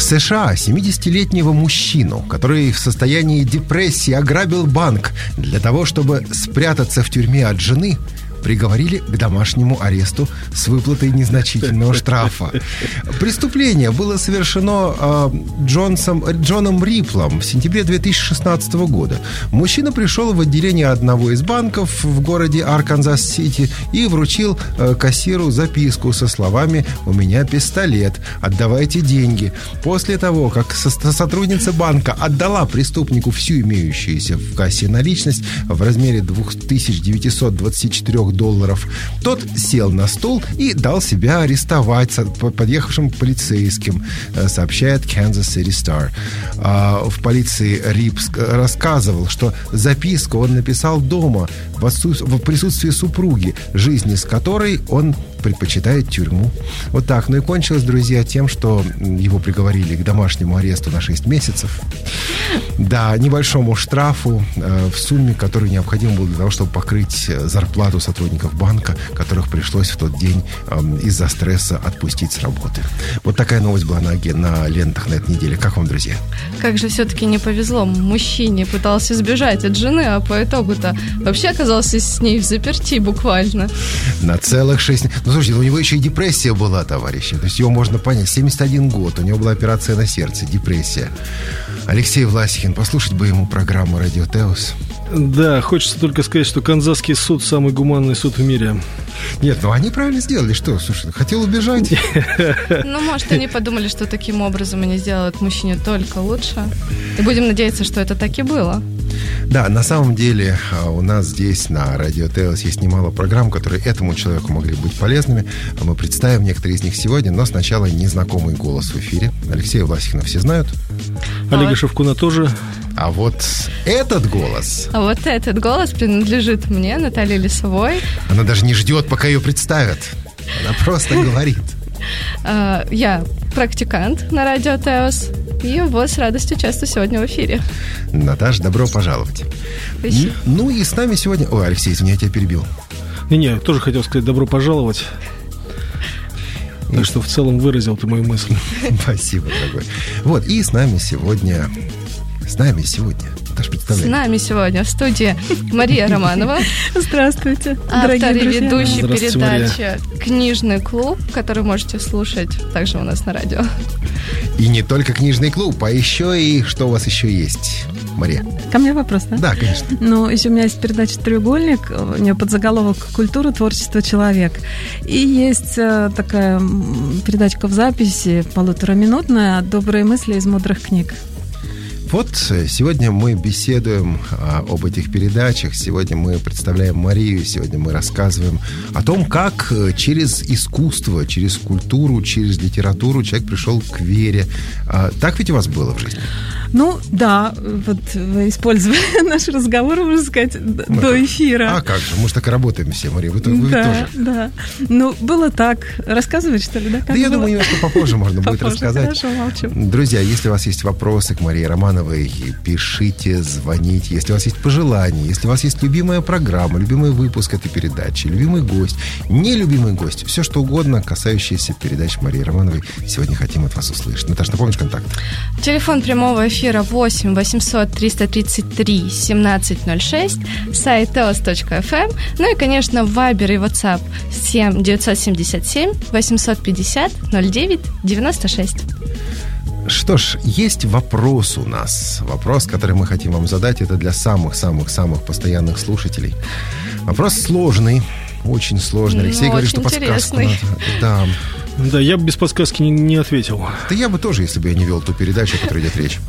США 70-летнего мужчину, который в состоянии депрессии ограбил банк для того, чтобы спрятаться в тюрьме от жены, приговорили к домашнему аресту с выплатой незначительного штрафа. Преступление было совершено Джоном Риплом в сентябре 2016 года. Мужчина пришел в отделение одного из банков в городе Арканзас-Сити и вручил кассиру записку со словами «У меня пистолет, отдавайте деньги». После того, как сотрудница банка отдала преступнику всю имеющуюся в кассе наличность в размере $2924, тот сел на стул и дал себя арестовать подъехавшим полицейским, сообщает Kansas City Star. В полиции Рипс рассказывал, что записку он написал дома в присутствии супруги, жизни с которой он предпочитает тюрьму. Вот так. Ну и кончилось, друзья, тем, что его приговорили к домашнему аресту на 6 месяцев. Да, небольшому штрафу в сумме, который необходим был для того, чтобы покрыть зарплату сотрудников банка, которых пришлось в тот день из-за стресса отпустить с работы. Вот такая новость была на лентах на этой неделе. Как вам, друзья? Как же все-таки не повезло. Мужчине пытался сбежать от жены, а по итогу-то вообще оказался с ней взаперти буквально. На целых 6... Ну, слушайте, у него еще и депрессия была, товарищи. То есть его можно понять. 71 год. У него была операция на сердце, депрессия. Алексей Власихин, послушать бы ему программу «Радио Теос». Да, хочется только сказать, что Канзасский суд самый гуманный суд в мире. Нет, ну они правильно сделали. Что, слушай, хотел убежать? Ну, может, они подумали, что таким образом они сделают мужчине только лучше. И будем надеяться, что это так и было. Да, на самом деле у нас здесь на Радио Теос есть немало программ, которые этому человеку могли быть полезными. Мы представим некоторые из них сегодня, но сначала незнакомый голос в эфире. Алексея Власихина все знают. Олега Шевкуна тоже. А вот этот голос... А вот этот голос принадлежит мне, Наталье Лисовой. Она даже не ждет, пока ее представят. Она просто говорит. Я практикант на Радио Теос. И вот с радостью часто сегодня в эфире. Наташа, добро пожаловать. Спасибо. Ну и с нами сегодня... Ой, Алексей, извини, я тебя перебил. Не, тоже хотел сказать добро пожаловать. Так что в целом выразил ты мою мысль. Спасибо, дорогой. Вот, и с нами сегодня... Наташа, представляй. С нами сегодня в студии Мария Романова. Здравствуйте, автор и ведущий передачи Мария. «Книжный клуб», который можете слушать также у нас на радио. И не только «Книжный клуб», а еще и... Что у вас еще есть, Мария? Ко мне вопрос, да? Да, конечно. Ну, еще у меня есть передача «Треугольник», у нее подзаголовок «Культура, творчество, человек». И есть такая передачка в записи, 1,5-минутная, «Добрые мысли из мудрых книг». Вот сегодня мы беседуем об этих передачах, сегодня мы представляем Марию, сегодня мы рассказываем о том, как через искусство, через культуру, через литературу человек пришел к вере. Так ведь у вас было в жизни? Ну, да, вот вы использовали наш разговор, можно сказать, до эфира. А как же, мы же так и работаем все, Мария, вы тоже. Да. Ну, было так. Рассказывать, что ли, да? Да, я думаю, немножко попозже можно будет рассказать. Хорошо, молчу. Друзья, если у вас есть вопросы к Марии Романовой, пишите, звоните. Если у вас есть пожелания, если у вас есть любимая программа, любимый выпуск этой передачи, любимый гость, нелюбимый гость, все что угодно, касающееся передач Марии Романовой, сегодня хотим от вас услышать. Наташа, напомнишь контакт? Телефон прямого эфира 8 800 333 1706, сайт teos.fm, ну и, конечно, в Viber и WhatsApp 7 977 850 09 96. Что ж, есть вопрос у нас. Вопрос, который мы хотим вам задать, это для самых-самых-самых постоянных слушателей. Вопрос сложный, очень сложный. Алексей говорит, что подсказку надо. Да. Да, я бы без подсказки не ответил. Да я бы тоже, если бы я не вел ту передачу, о которой идет речь.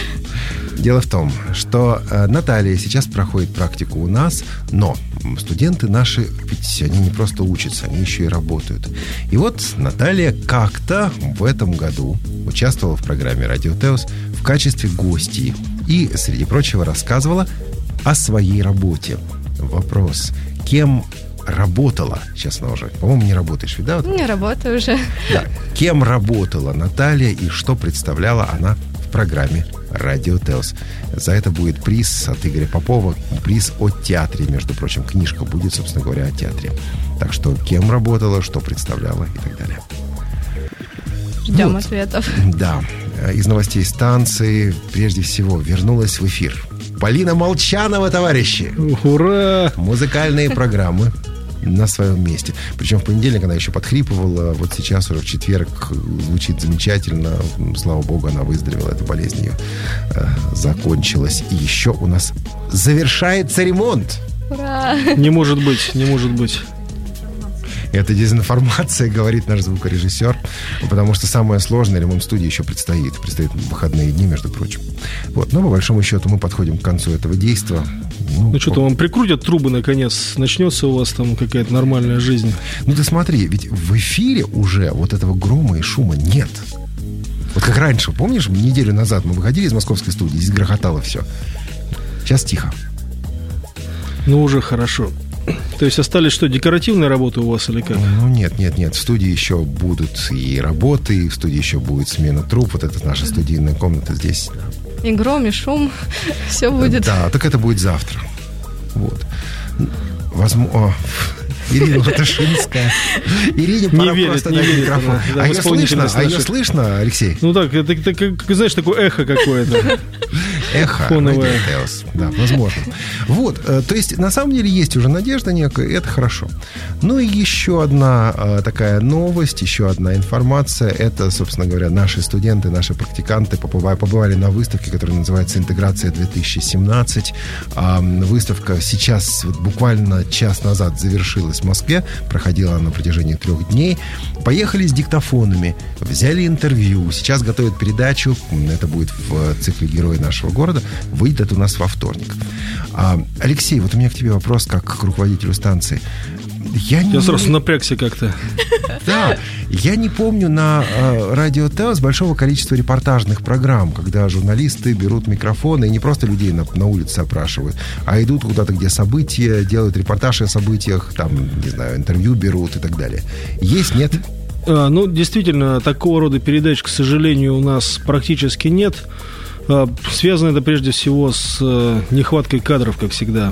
Дело в том, что Наталья сейчас проходит практику у нас, но студенты наши, ведь они не просто учатся, они еще и работают. И вот Наталья как-то в этом году участвовала в программе «Радио Теос» в качестве гостьи и, среди прочего, рассказывала о своей работе. Вопрос, кем работала? Сейчас она уже, по-моему, не работаешь, ведь, да? Не работаю уже. Да. Кем работала Наталья и что представляла она в программе «Радио Теос». За это будет приз от Игоря Попова, приз о театре, между прочим. Книжка будет, собственно говоря, о театре. Так что кем работала, что представляла и так далее. Ждем ответов. Да. из новостей станции, прежде всего, вернулась в эфир Полина Молчанова, товарищи. Ура! Музыкальные программы на своем месте. Причем в понедельник она еще подхрипывала. Вот сейчас уже в четверг звучит замечательно. Слава богу, она выздоровела. Эта болезнь ее закончилась. И еще у нас завершается ремонт. Ура! Не может быть, не может быть. Это дезинформация, говорит наш звукорежиссер, потому что самое сложное, ремонт студии еще предстоит. Предстоит выходные дни, между прочим. Вот. Но по большому счету мы подходим к концу этого действия. Ну что-то вам прикрутят трубы, наконец, начнется у вас там какая-то нормальная жизнь. Ну ты смотри, ведь в эфире уже вот этого грома и шума нет. Вот как раньше, помнишь, неделю назад мы выходили из московской студии, здесь грохотало все. Сейчас тихо. Ну уже хорошо. То есть остались что, декоративные работы у вас или как? Ну нет. В студии еще будут и работы, и в студии еще будет смена труб. Вот это наша студийная комната здесь. И гром, и шум. Все будет. Да, так это будет завтра. Вот. Возможно... Ирина Латышинская. Ирине пора просто дать микрофон. Да, а ее слышно, Алексей? Ну так, это как, знаешь, такое эхо какое-то. Эхо. Фоновое. Да, возможно. Вот, то есть, на самом деле, есть уже надежда некая, и это хорошо. Ну и еще одна такая новость, еще одна информация. Это, собственно говоря, наши студенты, наши практиканты побывали на выставке, которая называется «Интеграция-2017». Выставка сейчас, вот буквально час назад завершилась в Москве, проходила она на протяжении 3 дней. Поехали с диктофонами, взяли интервью, сейчас готовят передачу, это будет в цикле «Герои нашего города», выйдет это у нас во вторник. Алексей, вот у меня к тебе вопрос, как к руководителю станции. Я сразу напрягся как-то. Да, я не помню на радио ТЭОС большого количества репортажных программ, когда журналисты берут микрофоны и не просто людей на улице опрашивают, а идут куда-то, где события, делают репортажи о событиях, там, не знаю, интервью берут и так далее. Есть, нет? Ну, действительно, такого рода передач, к сожалению, у нас практически нет. Связано это прежде всего с нехваткой кадров, как всегда.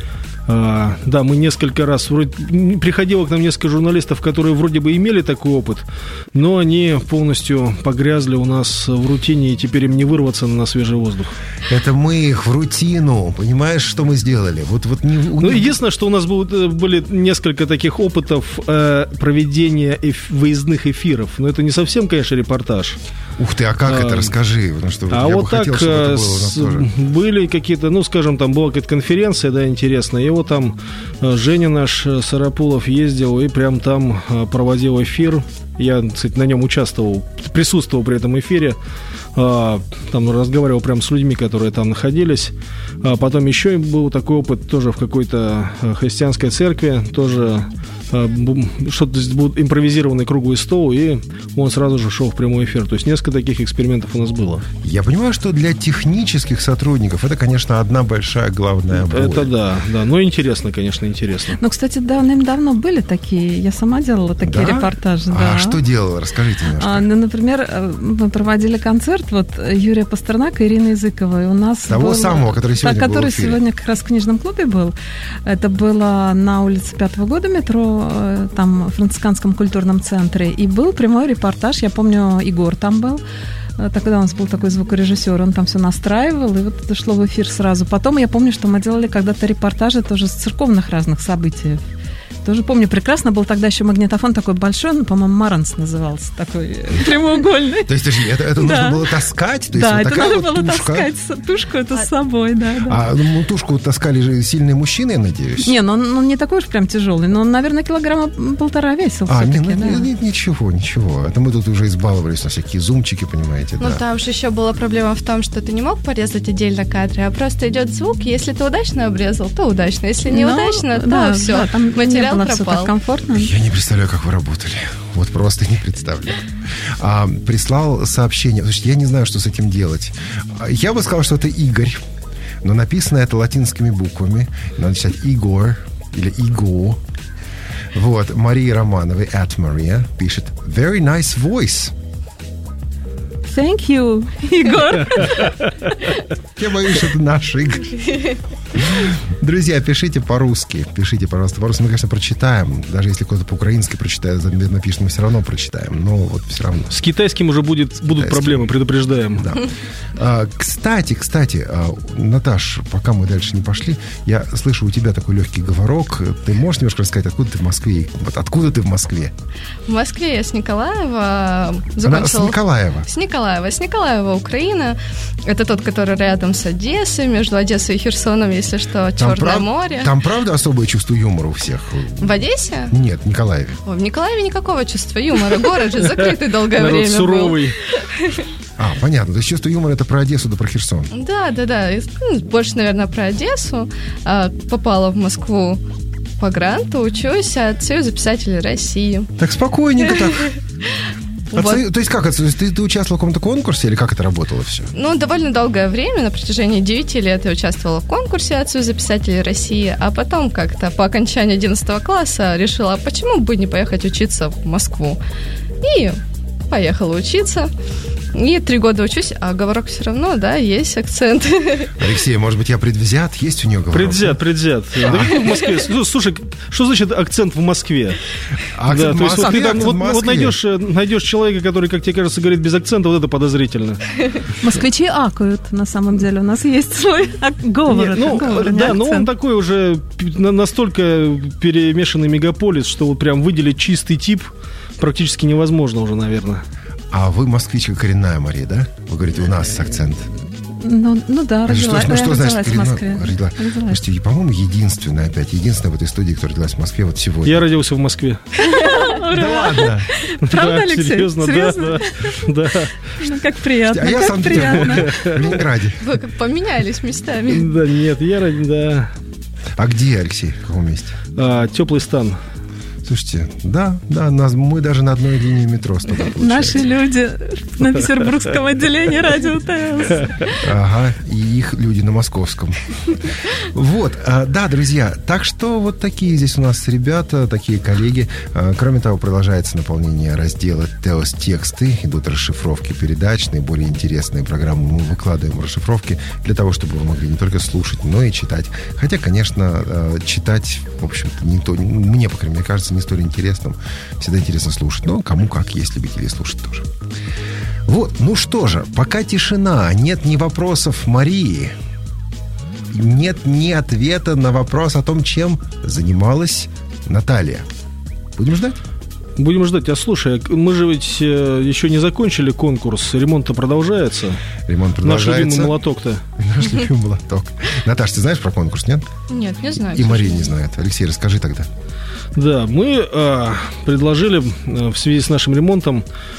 Да, мы несколько раз... Приходило к нам несколько журналистов, которые вроде бы имели такой опыт, но они полностью погрязли у нас в рутине, и теперь им не вырваться на свежий воздух. Это мы их в рутину. Понимаешь, что мы сделали? Ну, единственное, что у нас были несколько таких опытов проведения выездных эфиров. Но это не совсем, конечно, репортаж. Ух ты, а как это? Расскажи. Потому что я вот так хотел, чтобы это было у нас тоже. Были какие-то, ну, скажем, там была какая-то конференция, да, интересная, и вот там Женя наш Сарапулов ездил и прям там проводил эфир. Я, кстати, на нем участвовал, присутствовал при этом эфире. Там разговаривал прям с людьми, которые там находились. Потом еще был такой опыт тоже в какой-то христианской церкви, тоже что-то будет импровизированный круглый стол, и он сразу же шел в прямой эфир. То есть несколько таких экспериментов у нас было. Я понимаю, что для технических сотрудников это, конечно, одна большая главная боль. Это да, но интересно, конечно, интересно. Ну, кстати, давным-давно были такие, я сама делала такие репортажи. А что делала? Расскажите немножко. Например, мы проводили концерт вот Юрия Пастернака и Ирины Языковой. У нас того самого, который сегодня был в эфире. Который сегодня как раз в книжном клубе был. Это было на улице 5-го года, метро, там, в Францисканском культурном центре. И был прямой репортаж. Я помню, Егор там был. Тогда у нас был такой звукорежиссер, он там все настраивал, и вот это шло в эфир сразу. Потом я помню, что мы делали когда-то репортажи тоже с церковных разных событий. Тоже помню прекрасно, был тогда еще магнитофон такой большой, он, по-моему, Маранс назывался, такой прямоугольный. То есть это нужно было таскать? Да, это надо было таскать тушку эту с собой, да. А тушку таскали же сильные мужчины, я надеюсь? Не, он не такой уж прям тяжелый, но он, наверное, 1,5 килограмма весил все-таки. Ничего. Это мы тут уже избаловались на всякие зумчики, понимаете, да. Ну, там же еще была проблема в том, что ты не мог порезать отдельно кадры, а просто идет звук, если ты удачно обрезал, то удачно, если неудачно, то все, материал пропал. Комфортно. Я не представляю, как вы работали. Вот просто не представляю. Прислал сообщение. Слушайте, я не знаю, что с этим делать. Я бы сказал, что это Игорь. Но написано это латинскими буквами. Надо читать Игор или Иго. Вот. Мария Романова, @Maria, пишет: Very nice voice. Thank you, Игорь. Я боюсь, что это наш Игорь. Друзья, пишите по-русски. Пишите, пожалуйста, по-русски. Мы, конечно, прочитаем. Даже если кто-то по-украински прочитает, напишет, мы все равно прочитаем. Но вот все равно. С китайским уже будут проблемы, предупреждаем. Да. Кстати, Наташ, пока мы дальше не пошли, я слышу у тебя такой легкий говорок. Ты можешь немножко рассказать, откуда ты в Москве? Вот откуда ты в Москве? В Москве я с Николаева закончила... С Николаева, Украина. Это тот, который рядом с Одессой, между Одессой и Херсоном, если что, Черное море. Там правда особое чувство юмора у всех? В Одессе? Нет, в Николаеве. В Николаеве никакого чувства юмора. Город же закрытый долгое время был. Суровый. Понятно. То есть чувство юмора это про Одессу да про Херсон. Да. Больше, наверное, про Одессу. Попала в Москву по гранту, учусь от Союза писателей России. Так спокойненько так. Вот. То есть как это? Ты участвовала в каком-то конкурсе или как это работало все? Довольно долгое время, на протяжении 9 лет я участвовала в конкурсе от Союза писателей России, а потом как-то по окончании 11 класса решила, почему бы не поехать учиться в Москву. И поехала учиться. И 3 года учусь, а говорок все равно, да, есть акцент. Алексей, может быть, я предвзят? Есть у него говорок? Предвзят. Да в Москве. Слушай, что значит акцент в Москве? Акцент в Москве. То есть вот найдешь человека, который, как тебе кажется, говорит без акцента, вот это подозрительно. Москвичи акают, на самом деле. У нас есть свой говор. Да, но он такой уже настолько перемешанный мегаполис, что вот прям выделить чистый тип практически невозможно уже, наверное. А вы москвичка коренная, Мария, да? Вы говорите, у нас акцент. Ну да, родилась в Москве. Слушайте, по-моему, единственная в этой студии, кто родилась в Москве вот сегодня. Я родился в Москве. Да ладно? Правда, Алексей? Серьезно? Да. Ну, как приятно, А я сам в Ленинграде. Вы поменялись местами. Да нет, да. А где, Алексей? В каком месте? Теплый стан. Слушайте, да, мы даже на одной линии метро с тобой получается. Наши люди на петербургском отделении радио ТС. Ага, и их люди на московском. Вот, да, друзья, так что вот такие здесь у нас ребята, такие коллеги. Кроме того, продолжается наполнение раздела «Теос тексты», идут расшифровки передач, наиболее интересные программы. Мы выкладываем расшифровки для того, чтобы вы могли не только слушать, но и читать. Хотя, конечно, читать, в общем-то, мне, по крайней мере, кажется, не столь интересным. Всегда интересно слушать. Но кому как, есть любители слушать тоже. Вот, ну что же, пока тишина, нет ни вопросов Марии, нет ни ответа на вопрос о том, чем занималась Наталья. Будем ждать? Будем ждать. А слушай, мы же ведь еще не закончили конкурс. Ремонт-то продолжается. Ремонт продолжается. Наш любимый молоток-то. Наш любимый молоток. Наташ, ты знаешь про конкурс, нет? Нет, не знаю. И Мария не знает. Алексей, расскажи тогда. Да, мы предложили в связи с нашим ремонтом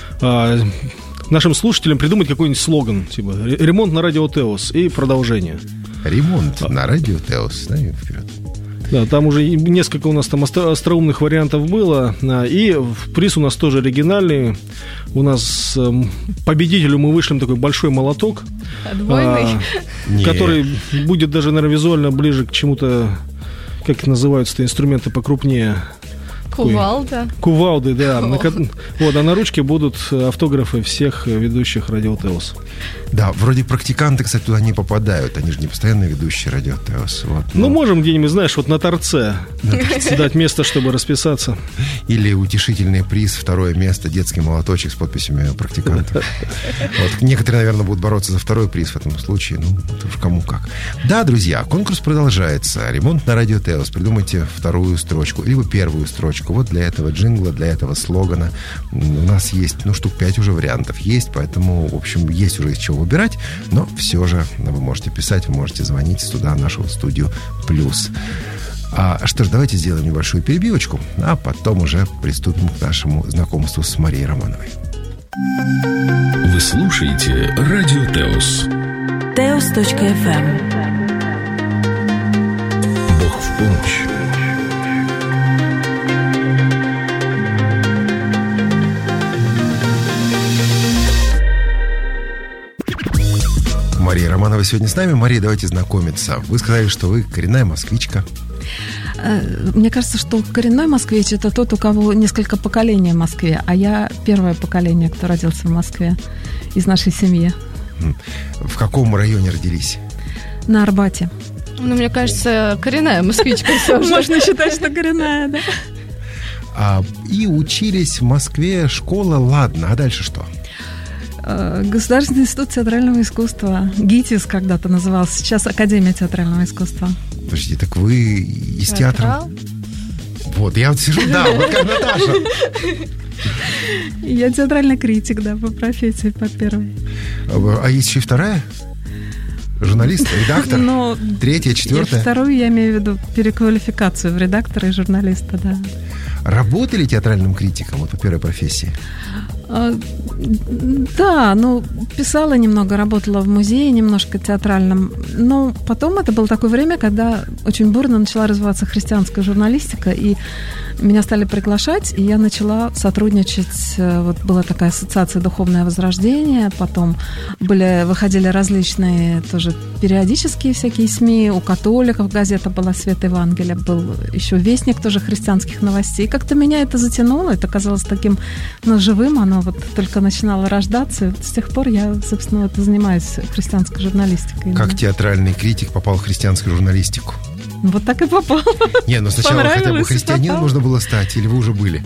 нашим слушателям придумать какой-нибудь слоган, типа «Ремонт на радио Теос» и продолжение. Ремонт на радио Теос. Да, и вперед. Да, там уже несколько у нас там остроумных вариантов было. И приз у нас тоже оригинальный. У нас победителю мы вышлем такой большой молоток, который будет даже, наверное, визуально ближе к чему-то, как называются-то инструменты покрупнее. Кувалда. Кувалды, да. Вот, а на ручке будут автографы всех ведущих радио Теос. Да, вроде практиканты, кстати, туда не попадают. Они же не постоянные ведущие радио Теос. Вот, ну, можем где-нибудь, знаешь, вот на торце дать место, чтобы расписаться. Или утешительный приз, 2 место, детский молоточек с подписями практикантов. Вот. Некоторые, наверное, будут бороться за 2 приз в этом случае. Ну, это уж кому как. Да, друзья, конкурс продолжается. Ремонт на радио Теос. Придумайте 2 строчку, либо 1 строчку. Вот для этого джингла, для этого слогана у нас есть, штук 5 уже вариантов есть, поэтому, в общем, есть уже из чего выбирать, но все же вы можете писать, вы можете звонить сюда, в нашу студию «Плюс». Что ж, давайте сделаем небольшую перебивочку, а потом уже приступим к нашему знакомству с Марией Романовой. Вы слушаете радио Теос. Teos.fm. Бог в помощь. Мария Романова сегодня с нами. Мария, давайте знакомиться. Вы сказали, что вы коренная москвичка. Мне кажется, что коренной москвич – это тот, у кого несколько поколений в Москве, а я первое поколение, кто родился в Москве из нашей семьи. В каком районе родились? На Арбате. Ну, мне кажется, коренная москвичка все же. Можно считать, что коренная, да. И учились в Москве, школа, ладно, а дальше что? Государственный институт театрального искусства. ГИТИС когда-то назывался, сейчас Академия театрального искусства. Подождите, так вы из театра? Вот, я вот сижу, да, вот как Наташа. Я театральный критик, да, по профессии, по первой. А есть еще и вторая? Журналист, редактор? Ну, третья, четвертая? Вторую я имею в виду переквалификацию в редактора и журналиста, да. Работали театральным критиком вот по первой профессии? Да, ну, писала немного, работала в музее немножко театральном. Но потом это было такое время, когда очень бурно начала развиваться христианская журналистика, и меня стали приглашать, и я начала сотрудничать. Вот была такая ассоциация «Духовное возрождение», потом выходили различные тоже периодические всякие СМИ, у католиков газета была «Свет Евангелия», был еще «Вестник» тоже христианских новостей. Как-то меня это затянуло, это казалось таким, ну, живым, оно вот только начинало рождаться. С тех пор я, собственно, вот занимаюсь христианской журналистикой. Как да. Театральный критик попал в христианскую журналистику? Вот так и попал. Не, ну сначала хотя бы христианином можно было стать, или вы уже были?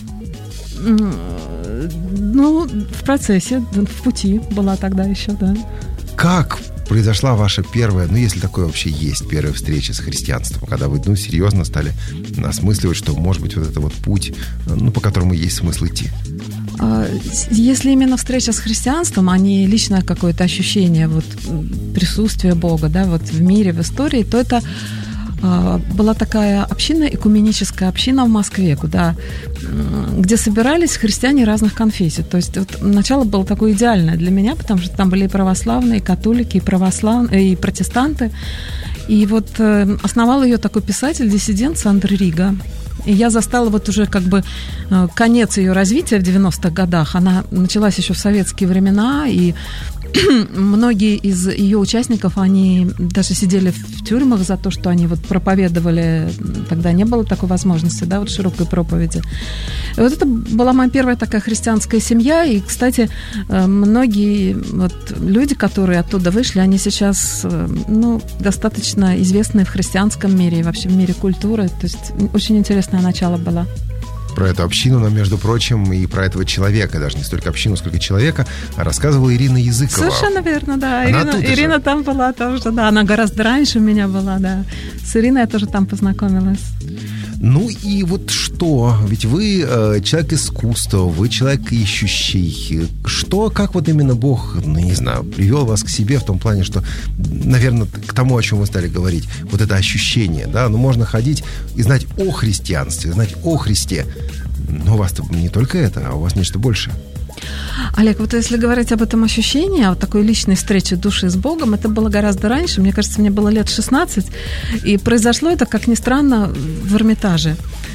Ну, в процессе, в пути была тогда еще, да. Как произошла ваша первая, ну, если такое вообще есть, первая встреча с христианством, когда вы, ну, серьезно стали осмысливать, что, может быть, вот это вот путь, ну, по которому есть смысл идти? Если именно встреча с христианством, а не личное какое-то ощущение вот присутствия Бога, да, вот в мире, в истории, то это была такая община, экуменическая община в Москве, где собирались христиане разных конфессий. То есть вот начало было такое идеальное для меня, потому что там были и православные, и католики, и протестанты. И вот основал ее такой писатель-диссидент Сандер Рига. И я застала вот уже как бы конец ее развития в 90-х годах. Она началась еще в советские времена, и многие из ее участников, они даже сидели в тюрьмах за то, что они вот проповедовали, тогда не было такой возможности, да, вот широкой проповеди. И вот это была моя первая такая христианская семья, и, кстати, многие вот люди, которые оттуда вышли, они сейчас, ну, достаточно известны в христианском мире и вообще в мире культуры, то есть очень интересное начало было. Про эту общину, но, между прочим, и про этого человека, даже не столько общину, сколько человека, рассказывала Ирина Языкова. Совершенно верно, да. Она Ирина там была тоже, да. Она гораздо раньше меня была, да. С Ириной я тоже там познакомилась. Ну и вот что? Ведь вы человек искусства, вы человек ищущий. Что, как вот именно Бог, ну, не знаю, привел вас к себе в том плане, что, наверное, к тому, о чем вы стали говорить, вот это ощущение, да, ну, можно ходить и знать о христианстве, знать о Христе, но у вас-то не только это, а у вас нечто большее. Олег, вот если говорить об этом ощущении, о такой личной встрече души с Богом, это было гораздо раньше, мне кажется, мне было лет 16, и произошло это, как ни странно, в Эрмитаже.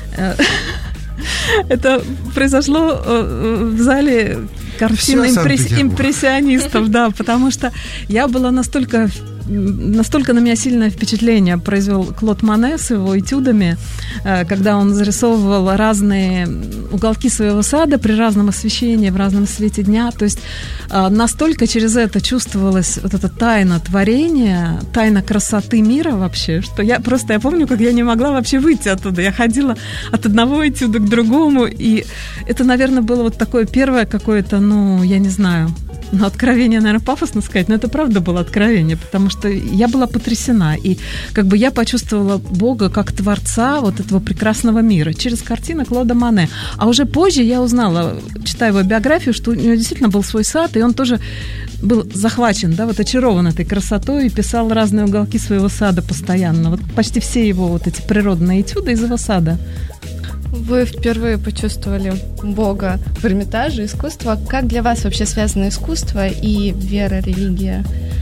Это произошло в зале картин импрессионистов, да, потому что я была настолько на меня сильное впечатление произвел Клод Моне с его этюдами, когда он зарисовывал разные уголки своего сада при разном освещении, в разном свете дня. То есть настолько через это чувствовалась вот эта тайна творения, тайна красоты мира вообще, что я помню, как я не могла вообще выйти оттуда. Я ходила от одного этюда к другому, и это, наверное, было вот такое первое какое-то, ну, я не знаю, но откровение, наверное, пафосно сказать, но это правда было откровение, потому что я была потрясена, и как бы я почувствовала Бога как творца вот этого прекрасного мира через картины Клода Моне. А уже позже я узнала, читая его биографию, что у него действительно был свой сад, и он тоже был захвачен, да, вот очарован этой красотой и писал разные уголки своего сада постоянно. Вот почти все его вот эти природные этюды из его сада. Вы впервые почувствовали Бога в Эрмитаже, искусство. Как для вас вообще связано искусство и вера, религия?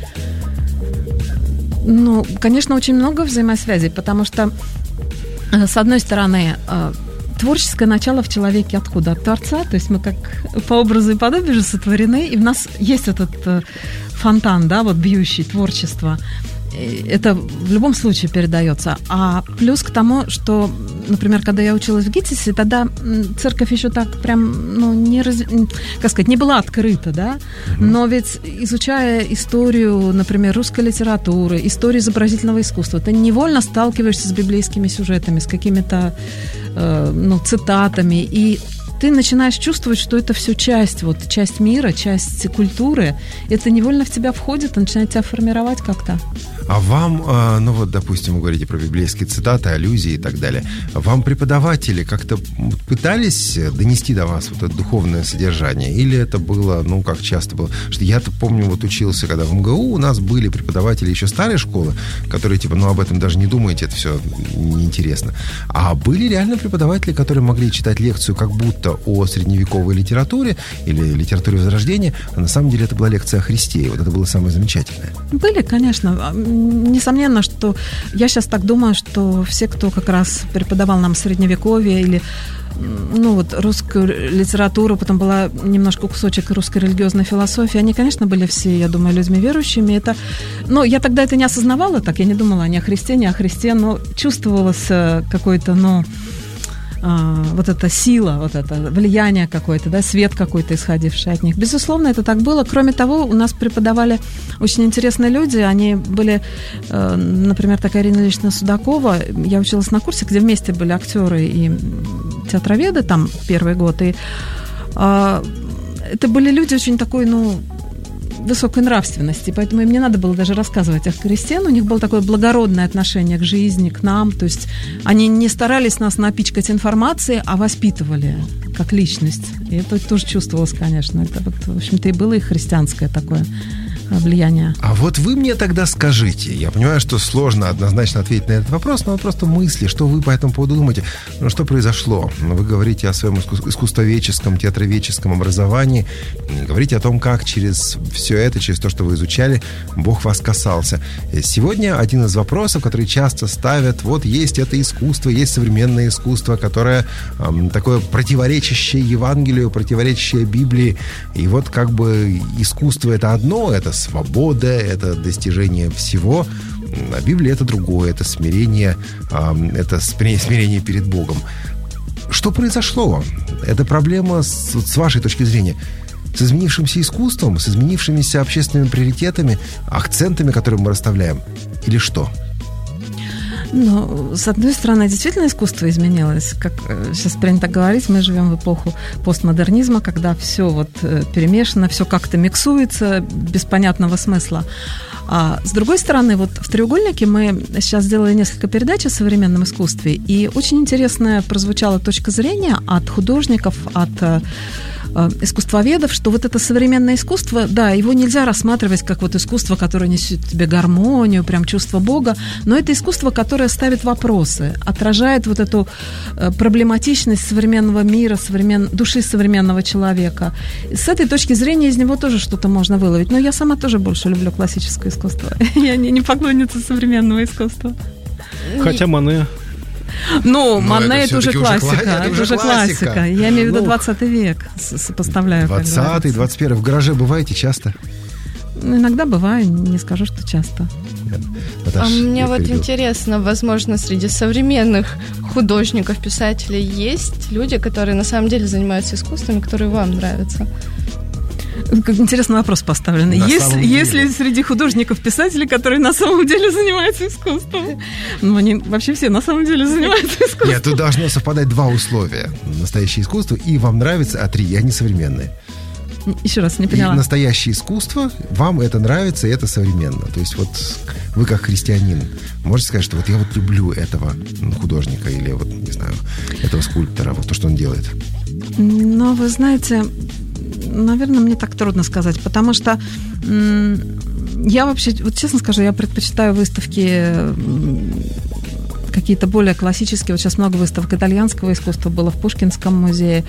Ну, конечно, очень много взаимосвязей, потому что, с одной стороны, творческое начало в человеке откуда? От Творца, то есть мы как по образу и подобию же сотворены, и в нас есть этот фонтан, да, вот бьющий творчество. это в любом случае передается. А плюс к тому, что, например, когда я училась в ГИТИСе, тогда церковь еще так прям, не была открыта, да? Но ведь, изучая историю, например, русской литературы, историю изобразительного искусства, ты невольно сталкиваешься с библейскими сюжетами, с какими-то цитатами, и ты начинаешь чувствовать, что это все часть мира, часть культуры. Это невольно в тебя входит и начинает тебя формировать как-то. А вам, допустим, вы говорите про библейские цитаты, аллюзии и так далее. Вам преподаватели как-то пытались донести до вас вот это духовное содержание? Или это было, как часто было? Что я-то помню, учился, когда в МГУ у нас были преподаватели еще старой школы, которые об этом даже не думаете, это все неинтересно. А были реально преподаватели, которые могли читать лекцию как будто о средневековой литературе или литературе Возрождения, а на самом деле это была лекция о Христе, и вот это было самое замечательное. Были, конечно. Несомненно, что я сейчас так думаю, что все, кто как раз преподавал нам средневековье или русскую литературу, потом была немножко кусочек русской религиозной философии, они, конечно, были все, я думаю, людьми верующими. Я тогда это не осознавала так, я не думала ни о Христе, но чувствовалось какой-то, вот эта сила, вот это влияние какое-то, да, свет какой-то, исходивший от них. Безусловно, это так было. Кроме того, у нас преподавали очень интересные люди. Они были, например, такая Ирина Ильична Судакова. Я училась на курсе, где вместе были актеры и театроведы, там первый год. И это были люди очень такой, высокой нравственности, поэтому им не надо было даже рассказывать о Христе, у них было такое благородное отношение к жизни, к нам, то есть они не старались нас напичкать информацией, а воспитывали как личность, и это тоже чувствовалось, конечно, это в общем-то и было и христианское такое влияние. А вот вы мне тогда скажите, я понимаю, что сложно однозначно ответить на этот вопрос, но просто мысли, что вы по этому поводу думаете, что произошло? Вы говорите о своем искусствоведческом, театроведческом образовании, говорите о том, как через все это, через то, что вы изучали, Бог вас касался. Сегодня один из вопросов, который часто ставят, есть это искусство, есть современное искусство, которое такое противоречащее Евангелию, противоречащее Библии, и искусство это одно, это свобода, это достижение всего, а Библия это другое, это смирение перед Богом. Что произошло? Это проблема, с вашей точки зрения, с изменившимся искусством, с изменившимися общественными приоритетами, акцентами, которые мы расставляем, или что? С одной стороны, действительно искусство изменилось. Как сейчас принято говорить, мы живем в эпоху постмодернизма, когда все перемешано, все как-то миксуется, без понятного смысла. А с другой стороны, в «Треугольнике» мы сейчас сделали несколько передач о современном искусстве, и очень интересная прозвучала точка зрения от художников, от искусствоведов, что это современное искусство, да, его нельзя рассматривать как искусство, которое несет в тебе гармонию, прям чувство Бога, но это искусство, которое ставит вопросы, отражает эту проблематичность современного мира, души современного человека. С этой точки зрения из него тоже что-то можно выловить. Но я сама тоже больше люблю классическое искусство. Я не поклонница современного искусства. Хотя Мане... Мане это уже классика. Это уже классика. Я имею в виду 20 век, сопоставляю. 20-й, 21-й. В гараже бываете часто? Иногда бываю, не скажу, что часто. А мне интересно, возможно, среди современных художников, писателей есть люди, которые на самом деле занимаются искусством, которые вам нравятся? Как интересный вопрос поставлен. Есть ли среди художников писателей, которые на самом деле занимаются искусством? Они вообще все на самом деле занимаются искусством. Нет, тут должно совпадать два условия. Настоящее искусство и вам нравится, а 3, они современные. Еще раз, не поняла. И настоящее искусство, вам это нравится, и это современно. То есть вы как христианин можете сказать, что я люблю этого художника или не знаю, этого скульптора, то, что он делает? Вы знаете... Наверное, мне так трудно сказать, потому что я вообще, честно скажу, я предпочитаю выставки какие-то более классические. Вот сейчас много выставок итальянского искусства было в Пушкинском музее.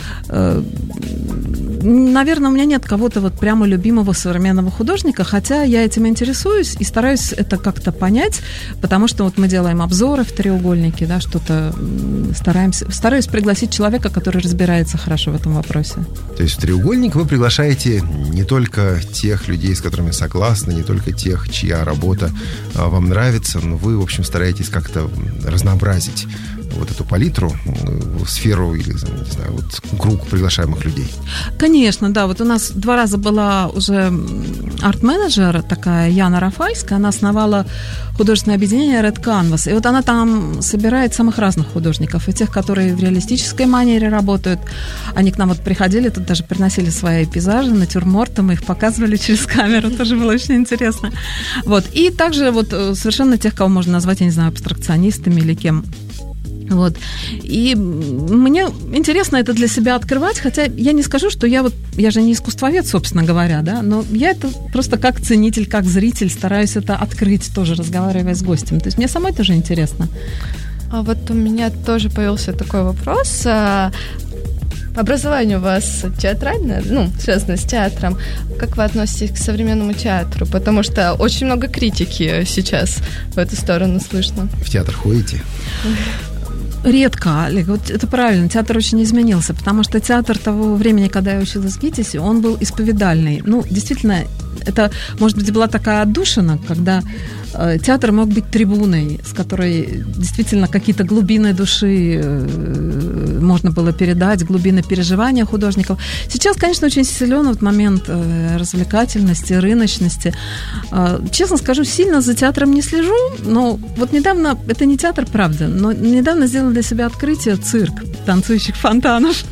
Наверное, у меня нет кого-то вот прямо любимого современного художника, хотя я этим интересуюсь и стараюсь это как-то понять, потому что вот мы делаем обзоры в «Треугольнике», да, что-то стараюсь пригласить человека, который разбирается хорошо в этом вопросе. То есть в «Треугольник» вы приглашаете не только тех людей, с которыми согласны, не только тех, чья работа вам нравится, но вы, в общем, стараетесь как-то разнообразить вот эту палитру, сферу или, не знаю, вот круг приглашаемых людей. Конечно, да. Вот у нас 2 раза была уже арт-менеджер такая Яна Рафальская. Она основала художественное объединение Red Canvas. И вот она там собирает самых разных художников. И тех, которые в реалистической манере работают. Они к нам вот приходили, тут даже приносили свои пейзажи, натюрморты. Мы их показывали через камеру. Тоже было очень интересно. Вот. И также вот совершенно тех, кого можно назвать, я не знаю, абстракционистами или кем. Вот. И мне интересно это для себя открывать, хотя я не скажу, что я же не искусствовед, собственно говоря, да, но я это просто как ценитель, как зритель стараюсь это открыть тоже, разговаривая с гостем. То есть мне самой тоже интересно. А вот у меня тоже появился такой вопрос. Образование у вас театральное, связано с театром. Как вы относитесь к современному театру? Потому что очень много критики сейчас в эту сторону слышно. В театр ходите? Редко, Олег, вот это правильно, театр очень изменился, потому что театр того времени, когда я училась в ГИТИСе, он был исповедальный. Действительно, это, может быть, была такая отдушина, когда театр мог быть трибуной, с которой действительно какие-то глубины души можно было передать, глубины переживания художников. Сейчас, конечно, очень силен вот момент развлекательности, рыночности. Честно скажу, сильно за театром не слежу, но вот недавно, это не театр, правда, но недавно сделала для себя открытие цирк танцующих фонтанов.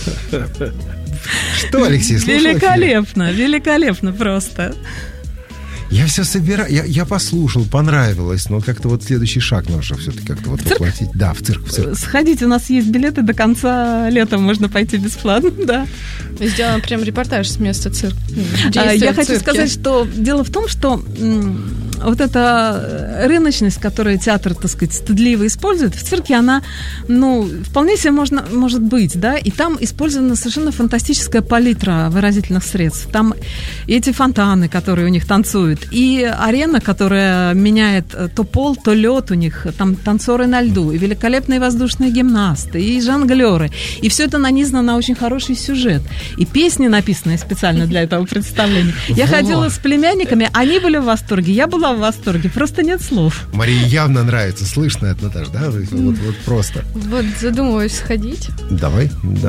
Что, Алексей, слушал? Великолепно просто. Я все собираю, я послушал, понравилось, но как-то вот следующий шаг нужно все-таки как-то вот воплотить. Да, в цирк. Сходите, у нас есть билеты, до конца лета можно пойти бесплатно, да. Мы сделаем прям репортаж с места цирка. Я хочу сказать, что дело в том, что вот эта рыночность, которую театр, так сказать, стыдливо использует, в цирке она, вполне себе может быть, да, и там использована совершенно фантастическая палитра выразительных средств. Там и эти фонтаны, которые у них танцуют, и арена, которая меняет то пол, то лед у них, там танцоры на льду, и великолепные воздушные гимнасты, и жонглеры, и все это нанизано на очень хороший сюжет, и песни, написанные специально для этого представления. Я ходила с племянниками, они были в восторге, я была в восторге, просто нет слов. Марии явно нравится, слышно это, Наташа, да? Вот просто. Вот задумываюсь сходить. Давай.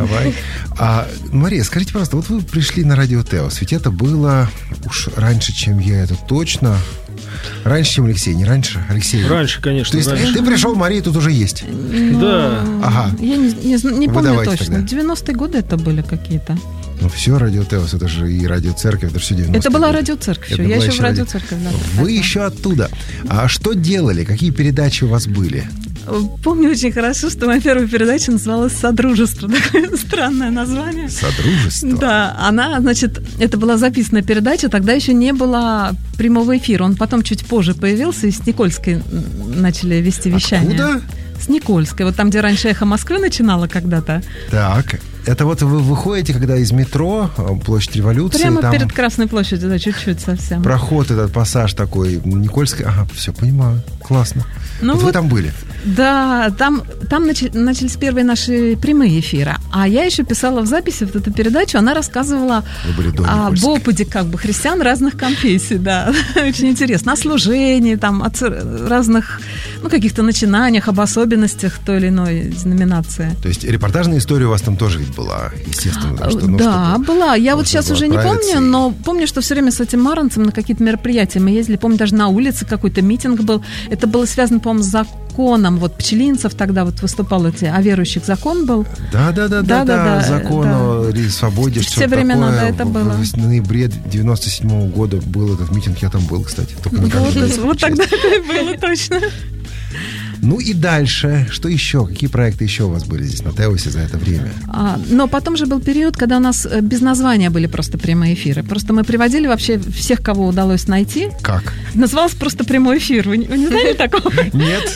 Мария, скажите, пожалуйста, вот вы пришли на Радио Теос, ведь это было уж раньше, чем я, это точно. Раньше, чем Алексей, не раньше? Алексей. Раньше, конечно. То есть раньше. Ты пришел, Мария тут уже есть? Да. Ага. Я не помню точно. 90-е годы это были какие-то. Все, Радио Теос, это же и Радио Церковь, это все 90-е. Это была Радио Церковь, я еще в Радио Церковь. Вы еще оттуда. А что делали? Какие передачи у вас были? Помню очень хорошо, что моя первая передача называлась «Содружество». Такое странное название. «Содружество»? Да, она, значит, это была записанная передача, тогда еще не было прямого эфира. Он потом чуть позже появился, и с Никольской начали вести вещание. Откуда? С Никольской, вот там, где раньше «Эхо Москвы» начинало когда-то. Так, это вот вы выходите, когда из метро, площадь Революции. Прямо там перед Красной площадью, да, чуть-чуть совсем. Проход, этот пассаж такой, Никольская. Ага, все, понимаю, классно. Вы там были? Да, там начались первые наши прямые эфиры. А я еще писала в записи вот эту передачу, она рассказывала об опыте христиан разных конфессий, да. Очень интересно. О служении, там, о разных, каких-то начинаниях, об особенностях той или иной деноминации. То есть репортажная история у вас там тоже ведь была, естественно. Да, была. Я вот сейчас уже не помню, но помню, что все время с этим Маранцем на какие-то мероприятия мы ездили. Помню, даже на улице какой-то митинг был. Это было связано, по-моему, с законом. Вот Пчелинцев тогда вот выступал, о верующих закон был. Да. Закон о свободе, что все времена, такое. Да, это было. В ноябре 97 года был этот митинг, я там был, кстати. Вот тогда это и было, точно. Ну и дальше, что еще? Какие проекты еще у вас были здесь на Теосе за это время? Но потом же был период, когда у нас без названия были просто прямые эфиры. Просто мы приводили вообще всех, кого удалось найти. Как? Назывался просто прямой эфир. Вы не знали такого? Нет.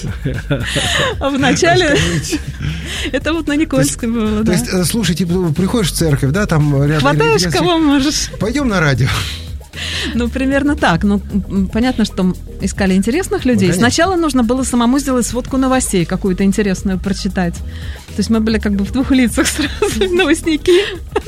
В начале... Это вот на Никольской было, да. То есть, слушайте, приходишь в церковь, да, там рядом... Хватаешь, кого можешь. Пойдем на радио. Ну, примерно так. Ну, понятно, что искали интересных людей. Сначала нужно было самому сделать сводку новостей, какую-то интересную прочитать. То есть мы были как бы в двух лицах сразу, новостники.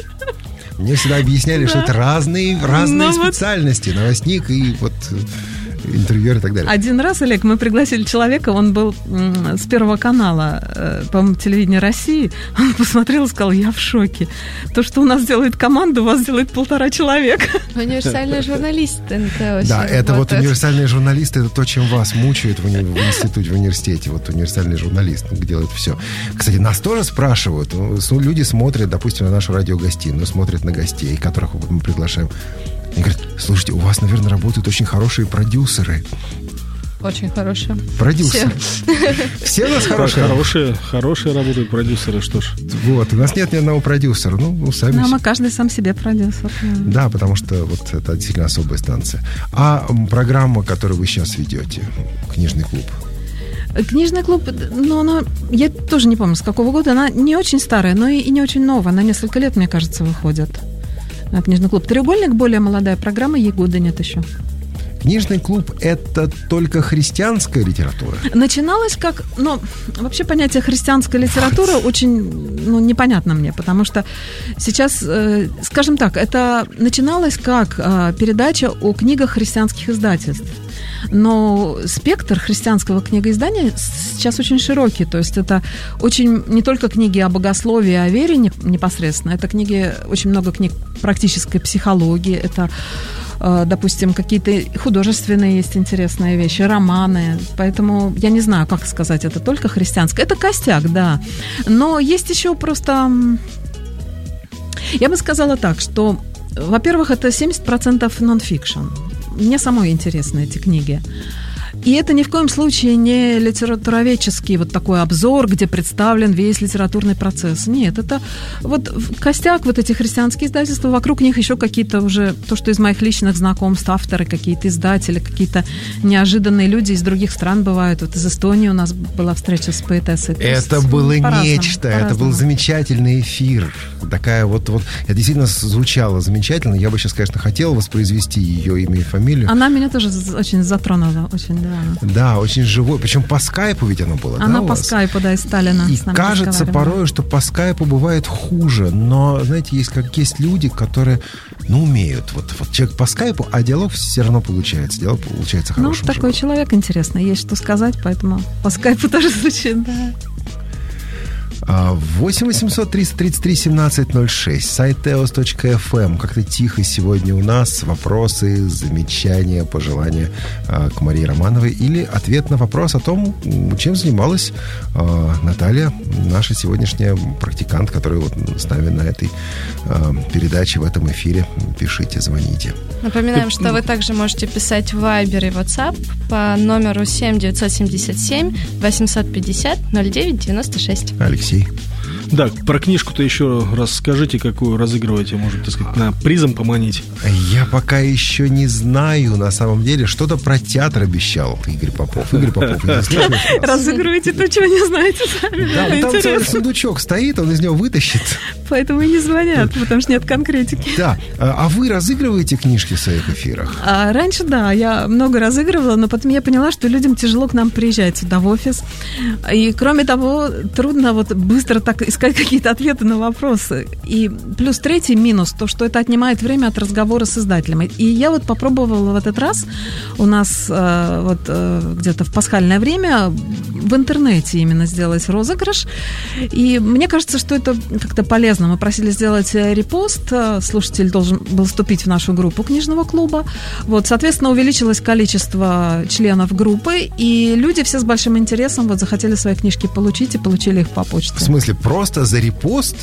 Мне всегда объясняли, что это разные специальности. Новостник и вот... интервьюер и так далее. Один раз, Олег, мы пригласили человека, он был с Первого канала, по-моему, телевидения России. Он посмотрел и сказал: я в шоке. То, что у нас делает команда, у вас делает 1,5 человека. Универсальные журналисты. Да, это вот универсальные журналисты, это то, чем вас мучают в институте, в университете. Вот универсальный журналист делает все. Кстати, нас тоже спрашивают. Люди смотрят, допустим, на нашу радиогостиную, смотрят на гостей, которых мы приглашаем. Он говорит: слушайте, у вас, наверное, работают очень хорошие продюсеры. Очень хорошие. Продюсеры. Все у нас хорошие? Хорошие работают продюсеры, что ж. Вот, у нас нет ни одного продюсера. Ну, сами... Ну, мы каждый сам себе продюсер. Да, потому что вот это действительно особая станция. А программа, которую вы сейчас ведете, «Книжный клуб»? Книжный клуб, ну, она, я тоже не помню, с какого года. Она не очень старая, но и не очень новая. Она несколько лет, мне кажется, выходит. Книжный клуб «Треугольник» более молодая программа, ей года нет еще. Книжный клуб – это только христианская литература? Начиналось как... Ну, вообще понятие христианская литература очень непонятно мне, потому что сейчас, скажем так, это начиналось как передача о книгах христианских издательств. Но спектр христианского книгоиздания сейчас очень широкий. То есть это очень не только книги о богословии, о вере непосредственно. Это книги, очень много книг практической психологии. Это, допустим, какие-то художественные есть интересные вещи, романы. Поэтому я не знаю, как сказать, это только христианское. Это костяк, да. Но есть еще просто... Я бы сказала так, что, во-первых, это 70% нон-фикшн. Мне самой интересны эти книги. И это ни в коем случае не литературоведческий вот такой обзор, где представлен весь литературный процесс. Нет, это вот костяк, вот эти христианские издательства, вокруг них еще какие-то уже, то, что из моих личных знакомств, авторы, какие-то издатели, какие-то неожиданные люди из других стран бывают. Вот из Эстонии у нас была встреча с поэтессой. Это было нечто, это был замечательный эфир. Такая вот, это действительно звучало замечательно. Я бы сейчас, конечно, хотел воспроизвести ее имя и фамилию. Она меня тоже очень затронула, очень, да. Да, очень живой. Причем по скайпу ведь она была, она да, по скайпу, да, из Сталина. И кажется порой, что по скайпу бывает хуже. Но, знаете, есть люди, которые, умеют. Вот человек по скайпу, а диалог все равно получается. Диалог получается хорошим. Ну, такой человек интересный. Есть что сказать, поэтому по скайпу тоже звучит, да. 8 800 333 1706, сайт teos.fm. Как-то тихо сегодня у нас. Вопросы, замечания, пожелания к Марии Романовой или ответ на вопрос о том, чем занималась Наталья, наша сегодняшняя практикант, которая вот с нами на этой передаче, в этом эфире. Пишите, звоните. Напоминаем, что вы также можете писать в Viber и WhatsApp по номеру 7 977 850 09 96. Алексей. Да, про книжку-то еще раз скажите, какую разыгрываете, может, так сказать, на призом поманить. Я пока еще не знаю, на самом деле. Что-то про театр обещал Игорь Попов. Игорь Попов, разыгрываете то, чего не знаете сами. Да, там целый сундучок стоит, он из него вытащит. Поэтому и не звонят, потому что нет конкретики. Да, а вы разыгрываете книжки в своих эфирах? Раньше, да, я много разыгрывала, но потом я поняла, что людям тяжело к нам приезжать сюда в офис. И, кроме того, трудно вот быстро так искать какие-то ответы на вопросы. И плюс третий минус, то, что это отнимает время от разговора с издателем. И я вот попробовала в этот раз, у нас где-то в пасхальное время в интернете именно сделать розыгрыш. И мне кажется, что это как-то полезно. Мы просили сделать репост, слушатель должен был вступить в нашу группу книжного клуба. Вот, соответственно, увеличилось количество членов группы, и люди все с большим интересом захотели свои книжки получить и получили их по почте. В смысле, просто за репост?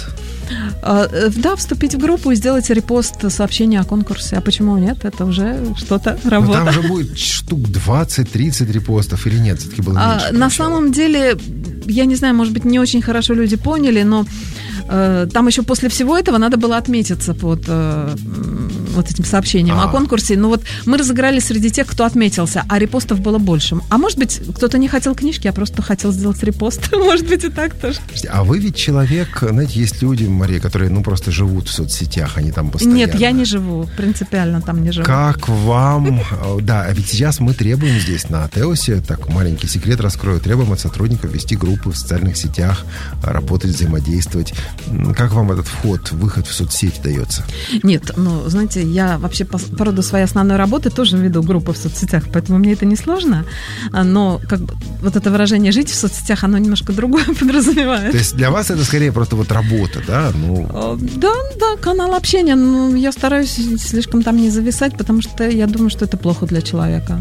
Да, вступить в группу и сделать репост сообщения о конкурсе. А почему нет? Это уже что-то, работа. Но там же будет штук 20-30 репостов или нет? Все-таки было меньше. На самом деле, я не знаю, может быть, не очень хорошо люди поняли, но там еще после всего этого надо было отметиться под вот этим сообщением о конкурсе. Ну вот мы разыграли среди тех, кто отметился, а репостов было больше. А может быть, кто-то не хотел книжки, а просто хотел сделать репост. Может быть, и так тоже. А вы ведь человек, знаете, есть люди, Мария, которые, просто живут в соцсетях, они там постоянно. Нет, я не живу, принципиально там не живу. Как вам... Да, а ведь сейчас мы требуем здесь на Теосе, так, маленький секрет раскрою, требуем от сотрудников вести группы в социальных сетях, работать, взаимодействовать. Как вам этот вход, выход в соцсети дается? Нет, знаете, я вообще по роду своей основной работы тоже веду группы в соцсетях, поэтому мне это не сложно, но вот это выражение «жить в соцсетях», оно немножко другое подразумевает. То есть для вас это скорее просто вот работа, да? Да, канал общения, но я стараюсь слишком там не зависать, потому что я думаю, что это плохо для человека.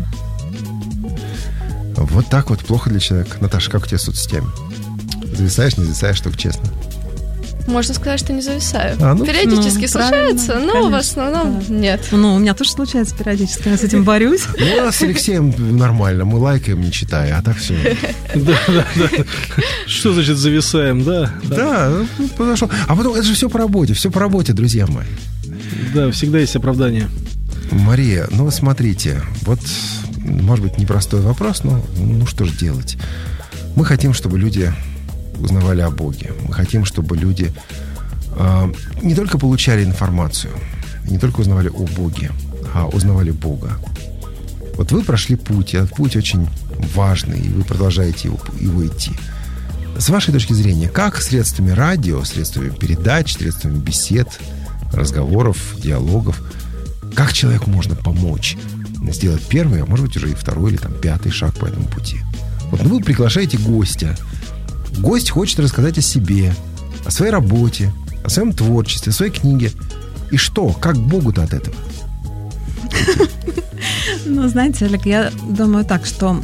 Вот так вот, плохо для человека. Наташа, как у тебя с соцсетями? Зависаешь, не зависаешь, только честно? Можно сказать, что не зависаю. Периодически случается, но конечно, в основном нет. У меня тоже случается периодически, я с этим борюсь. У нас с Алексеем нормально, мы лайкаем, не читая, а так все. Да. Что значит зависаем, да? Да, подошел. А потом, это же все по работе, друзья мои. Да, всегда есть оправдание. Мария, смотрите, вот, может быть, непростой вопрос, но что же делать? Мы хотим, чтобы люди узнавали о Боге. Мы хотим, чтобы люди не только получали информацию, не только узнавали о Боге, а узнавали Бога. Вот вы прошли путь, и этот путь очень важный, и вы продолжаете его идти. С вашей точки зрения, как средствами радио, средствами передач, средствами бесед, разговоров, диалогов, как человеку можно помочь сделать первый, а может быть уже и второй или пятый шаг по этому пути? Вот вы приглашаете гостя. Гость хочет рассказать о себе, о своей работе, о своем творчестве, о своей книге. И что? Как Богу-то от этого? Знаете, Олег, я думаю так, что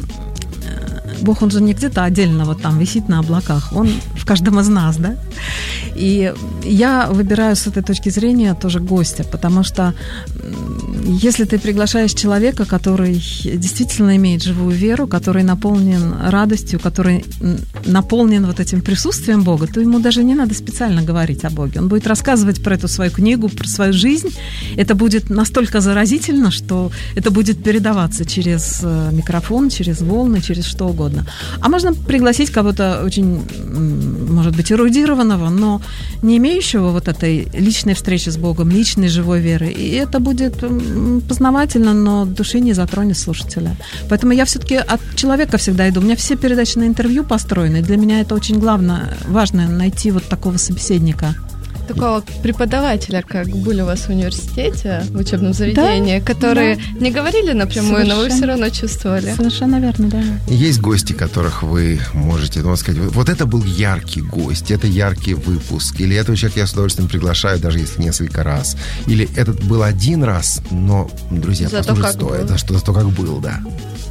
Бог, он же не где-то отдельно вот там висит на облаках. Он в каждом из нас, да? И я выбираю с этой точки зрения тоже гостя, потому что если ты приглашаешь человека, который действительно имеет живую веру, который наполнен радостью, который наполнен вот этим присутствием Бога, то ему даже не надо специально говорить о Боге. Он будет рассказывать про эту свою книгу, про свою жизнь. Это будет настолько заразительно, что это будет передаваться через микрофон, через волны, через что угодно. А можно пригласить кого-то очень, может быть, эрудированного, но не имеющего вот этой личной встречи с Богом, личной живой веры. И это будет познавательно, но души не затронет слушателя. Поэтому я все-таки от человека всегда иду. У меня все передачи на интервью построены. Для меня это очень главное, важно найти вот такого собеседника. Такого преподавателя, как были у вас в университете, в учебном заведении, которые не говорили напрямую, но вы все равно чувствовали. Совершенно верно, да. Есть гости, которых вы можете сказать, вот это был яркий гость, это яркий выпуск, или этого человека я с удовольствием приглашаю, даже если несколько раз. Или этот был один раз, но, друзья, послушать стоит. Зато как был, да.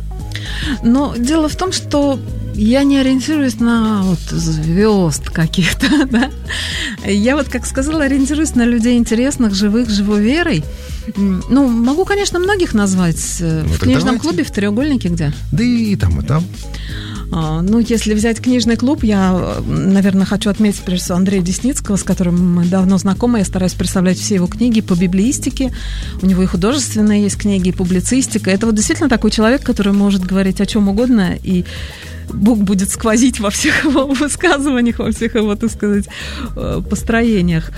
Но дело в том, что я не ориентируюсь на звезд каких-то, да. Я как сказала, ориентируюсь на людей интересных, живых, живой верой. Могу, конечно, многих назвать. В книжном клубе, в «Треугольнике» где? Да и там, и там. Если взять книжный клуб, я, наверное, хочу отметить, прежде всего, Андрея Десницкого, с которым мы давно знакомы. Я стараюсь представлять все его книги по библеистике. У него и художественные есть книги, и публицистика. Это действительно такой человек, который может говорить о чем угодно, и Бог будет сквозить во всех его высказываниях, во всех его, так сказать, построениях.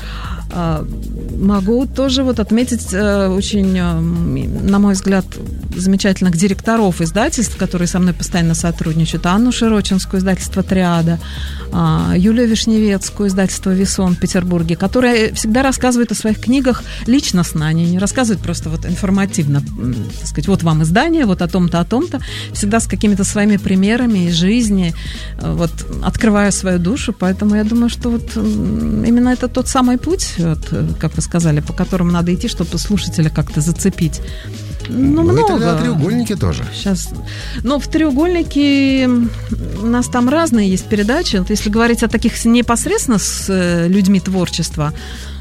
Могу тоже отметить очень, на мой взгляд, замечательных директоров издательств, которые со мной постоянно сотрудничают. Анну Широчинскую, издательство «Триада», Юлию Вишневецкую, издательство «Весон» в Петербурге, которые всегда рассказывают о своих книгах личностно, они не рассказывают просто информативно, так сказать, вот вам издание, вот о том-то, всегда с какими-то своими примерами из жизни, открывая свою душу, поэтому я думаю, что именно это тот самый путь, как вы сказали, по которому надо идти, чтобы слушателя как-то зацепить. Ну, и много. тогда треугольники тоже. Сейчас. Но в треугольнике у нас там разные есть передачи. Вот если говорить о таких непосредственно с людьми творчества,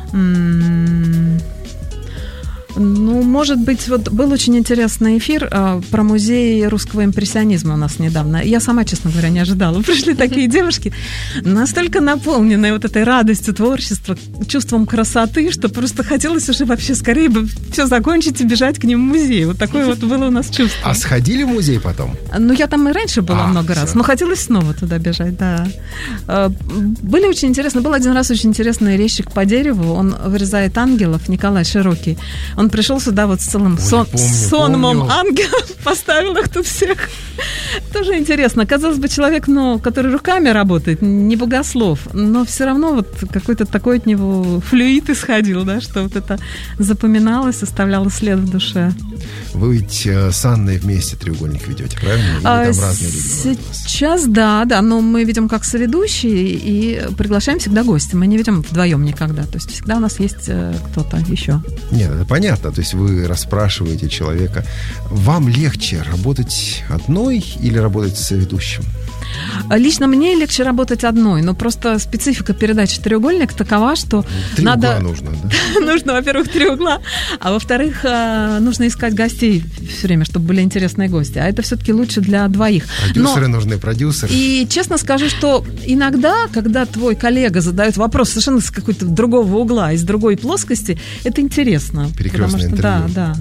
ну, может быть, вот был очень интересный эфир про музей русского импрессионизма у нас недавно. Я сама, честно говоря, не ожидала. Пришли такие девушки, настолько наполненные вот этой радостью творчества, чувством красоты, что просто хотелось уже вообще скорее бы все закончить и бежать к ним в музей. Вот такое вот было у нас чувство. А сходили в музей потом? Ну, я там и раньше была много раз, но хотелось снова туда бежать, да. Были очень интересно. Был один раз очень интересный резчик по дереву. Он вырезает ангелов, Николай Широкий. Он пришел сюда вот с целым сонмом ангелов, поставил их тут всех. Тоже интересно. Казалось бы, человек, который руками работает, не богослов, но все равно вот какой-то такой от него флюид исходил, да, что вот это запоминалось, оставляло след в душе. Вы ведь с Анной вместе треугольник ведете, правильно? Или там разные люди? Сейчас, да, но мы ведем как соведущие и приглашаем всегда гостя. Мы не ведем вдвоем никогда. То есть всегда у нас есть кто-то еще. Нет, это понятно. То есть вы расспрашиваете человека. Вам легче работать одной или работать с соведущим? Лично мне легче работать одной, но просто специфика передачи «Треугольник» такова, что надо... нужно, да? Нужно, во-первых, 3 угла, а во-вторых, нужно искать гостей все время, чтобы были интересные гости. А это все-таки лучше для двоих. Продюсеры нужны, продюсеры. И честно скажу, что иногда, когда твой коллега задает вопрос совершенно с какой-то другого угла, из другой плоскости, это интересно. Перекрестное интервью. Да.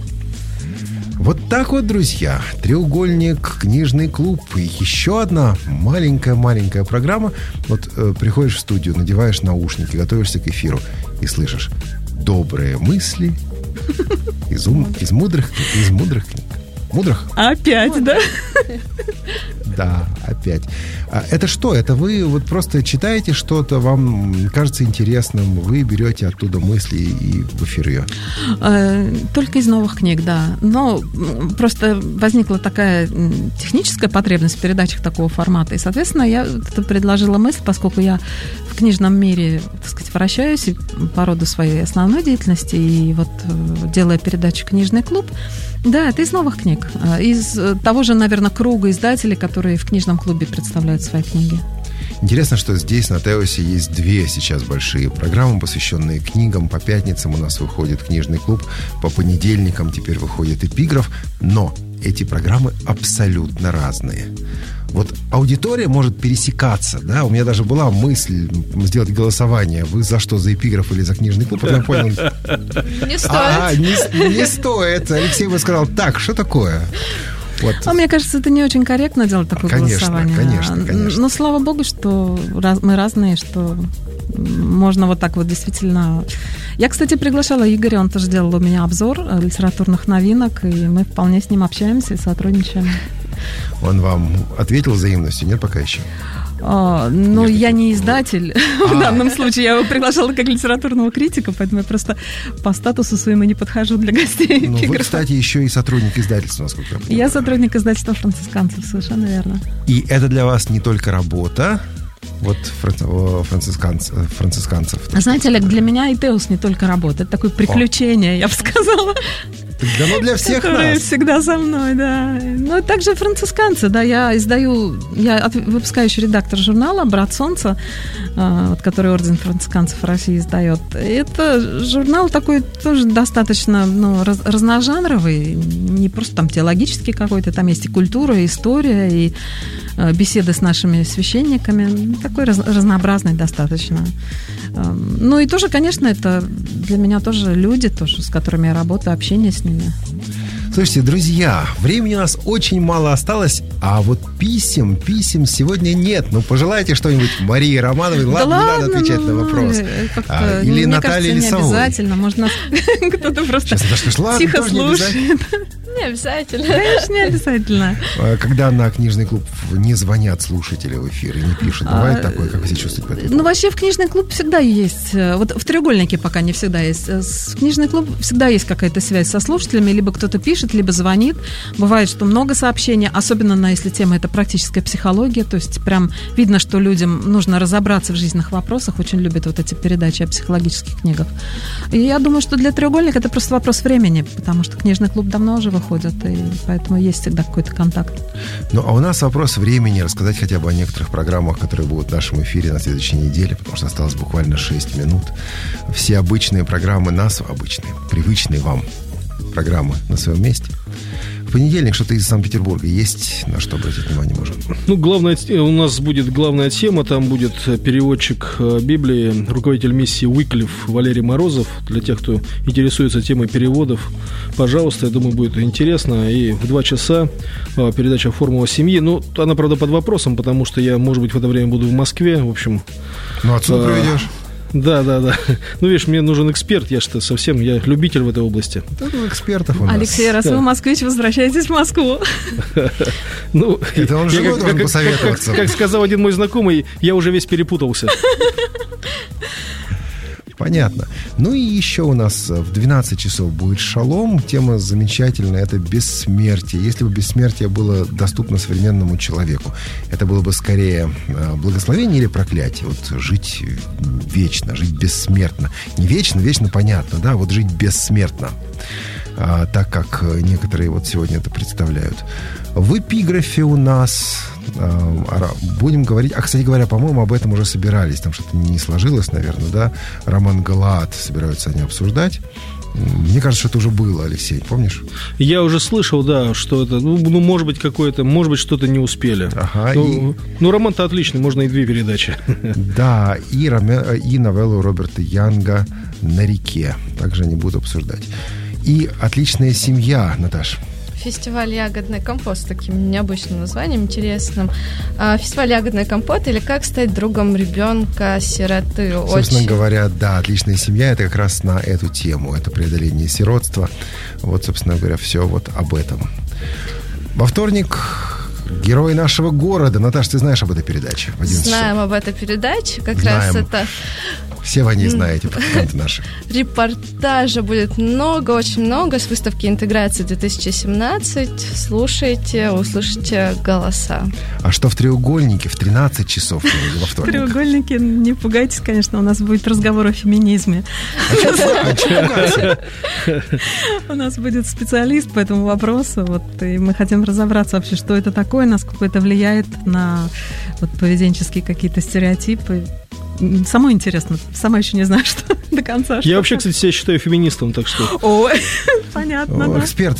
Вот так вот, друзья, «Треугольник», «Книжный клуб» и еще одна маленькая программа. Вот приходишь в студию, надеваешь наушники, готовишься к эфиру и слышишь добрые мысли из мудрых книг. Мудрых? Опять, да? Да, опять. Это что? Это вы вот просто читаете что-то, вам кажется интересным, вы берете оттуда мысли и в эфир ее? Только из новых книг, да. Но просто возникла такая техническая потребность в передачах такого формата. И, соответственно, я предложила мысль, поскольку я в книжном мире, так сказать, вращаюсь и по роду своей основной деятельности, и вот делая передачу «Книжный клуб», да, это из новых книг. Из того же, наверное, круга издателей, которые в книжном клубе представляют свои книги. Интересно, что здесь на Теосе есть 2 сейчас большие программы, посвященные книгам. По пятницам у нас выходит «Книжный клуб», по понедельникам теперь выходит «Эпиграф». Но эти программы абсолютно разные. Вот аудитория может пересекаться, да? У меня даже была мысль сделать голосование. Вы за что, за «Эпиграф» или за «Книжный клуб»? Потом я понял... Не стоит. Не стоит. Алексей бы сказал, так, что такое? Вот. Мне кажется, это не очень корректно делать такое голосование. Конечно. Но слава богу, что мы разные, что можно вот так вот действительно... Я, кстати, приглашала Игоря, он тоже делал у меня обзор литературных новинок, и мы вполне с ним общаемся и сотрудничаем. Он вам ответил взаимностью? Нет, пока еще? Но я не издатель. В данном случае я его приглашала как литературного критика, поэтому я просто по статусу своему не подхожу для гостей. Ну, вы, кстати, еще и сотрудник издательства, насколько я понимаю. Я сотрудник издательства «Францисканцев», совершенно верно. И это для вас не только работа, вот францисканцев. Знаете, Олег, для меня и Теос не только работа, это такое приключение, я бы сказала. Да, ну для всех которые нас. Всегда со мной, да. Но также францисканцы, да, я выпускающий редактор журнала «Брат Солнца», вот, который Орден францисканцев России издает. Это журнал такой тоже достаточно разножанровый, не просто там теологический какой-то, там есть и культура, и история, и беседы с нашими священниками, такой разнообразный достаточно. Ну и тоже, конечно, это для меня тоже люди, тоже, с которыми я работаю, общение с ними. Слушайте, друзья, времени у нас очень мало осталось, а вот писем сегодня нет. Ну, пожелайте что-нибудь Марии Романовой. Ладно, не надо отвечать на вопрос. Или Наталье Лисовой. Не обязательно, можно кто-то просто тихо слушает. Не обязательно. Конечно, не обязательно. Когда на книжный клуб не звонят слушатели в эфир и не пишут, бывает такое, как вы себя чувствуете по этому? Ну, вообще в книжный клуб всегда есть, вот в «Треугольнике» пока не всегда есть, в книжный клуб всегда есть какая-то связь со слушателями, либо кто-то пишет, либо звонит. Бывает, что много сообщений, особенно если тема это практическая психология, то есть прям видно, что людям нужно разобраться в жизненных вопросах, очень любят вот эти передачи о психологических книгах. И я думаю, что для «Треугольника» это просто вопрос времени, потому что книжный клуб давно уже выходит, и поэтому есть всегда какой-то контакт. Ну, а у нас вопрос времени рассказать хотя бы о некоторых программах, которые будут в нашем эфире на следующей неделе, потому что осталось буквально 6 минут. Все обычные программы обычные, привычные вам программы на своем месте. В понедельник что-то из Санкт-Петербурга есть, на что обратить внимание можно? Ну, у нас будет главная тема, там будет переводчик Библии, руководитель миссии Уиклиф Валерий Морозов. Для тех, кто интересуется темой переводов, пожалуйста, я думаю, будет интересно. И в 2 часа передача «Формула семьи». Ну, она, правда, под вопросом, потому что я, может быть, в это время буду в Москве, в общем. Ну, отсюда проведешь? Да. Ну, видишь, мне нужен эксперт, я любитель в этой области. Ну, экспертов у нас. Алексей, раз вы москвич, возвращайтесь в Москву. Ну, это он же должен посоветоваться. Как сказал один мой знакомый, я уже весь перепутался. Понятно. Ну и еще у нас в 12 часов будет «Шалом». Тема замечательная, это бессмертие. Если бы бессмертие было доступно современному человеку, это было бы скорее благословение или проклятие? Вот жить вечно, жить бессмертно. Не вечно, вечно понятно, да? Вот жить бессмертно. Так как некоторые вот сегодня это представляют. В эпиграфе у нас будем говорить... кстати говоря, по-моему, об этом уже собирались. Там что-то не сложилось, наверное, да? Роман Галаад собираются они обсуждать. Мне кажется, что это уже было, Алексей, помнишь? Я уже слышал, да, что это... Ну, может быть, может быть, что-то не успели. Ага. Ну, роман-то отличный, можно и 2 передачи. Да, и новеллу Роберта Янга «На реке». Также они будут обсуждать. И «Отличная семья», Наташ. Фестиваль «Ягодный компот» с таким необычным названием, интересным. Фестиваль «Ягодный компот» или «Как стать другом ребенка-сироты». Собственно говоря, да, «Отличная семья» — это как раз на эту тему. Это преодоление сиротства. Вот, собственно говоря, все вот об этом. Во вторник «Герои нашего города». Наташ, ты знаешь об этой передаче? Знаем об этой передаче. Как раз это... Все вы не знаете, практиканты наши. Репортажа будет много, очень много с выставки «Интеграция 2017». Слушайте, услышите голоса. А что в «Треугольнике» в 13 часов во вторник? В «Треугольнике», не пугайтесь, конечно, у нас будет разговор о феминизме. У нас будет специалист по этому вопросу, и мы хотим разобраться вообще, что это такое, насколько это влияет на поведенческие какие-то стереотипы. Самое интересно. Сама еще не знаю, что до конца. Я вообще, кстати, себя считаю феминистом, так что... Ой, понятно, да. Эксперт.